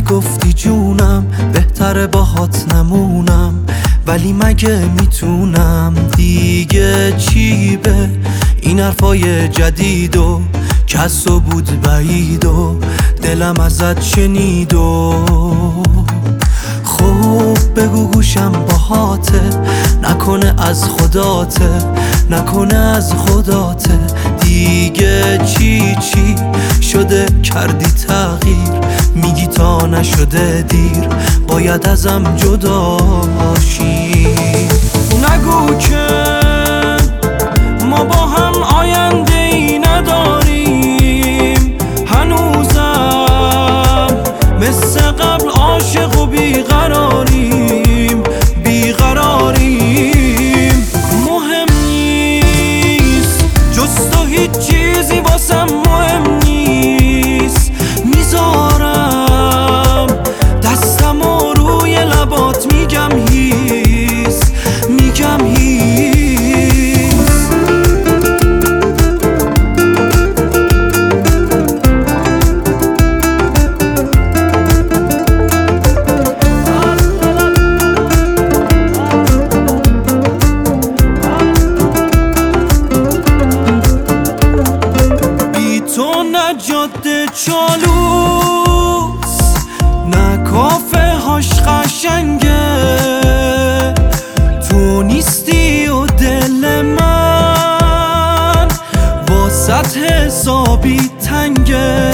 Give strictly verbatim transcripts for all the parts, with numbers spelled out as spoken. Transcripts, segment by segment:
میگفتی جونم بهتره باهات نمونم، ولی مگه میتونم دیگه چی به این حرفای جدید و کس و بود بعید و دلم ازت شنید و خوب بگو گوشم باهاته، نکنه از خداته، نکنه از خداته. دیگه چی چی شده کردی تغییر، میگی تا نشده دیر باید ازم جدا شی. نگو که ما با هم آینده ای نداریم، هنوزم مثل قبل عاشق و بیقراریم بیقراریم. مهم نیست جز تو هیچ چیزی واسم مهم نیست، میذارم دستم و روی لبات میگم هیس میگم هیس. نه جاده چالوس، نه کافه هاش قشنگه، تو نیستی و دل من واسط حسابی تنگه.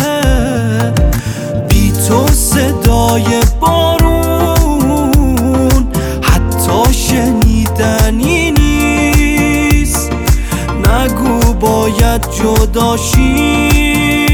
بی تو صدای بارون حتی شنیدنی نیست، نگو باید جدا شی.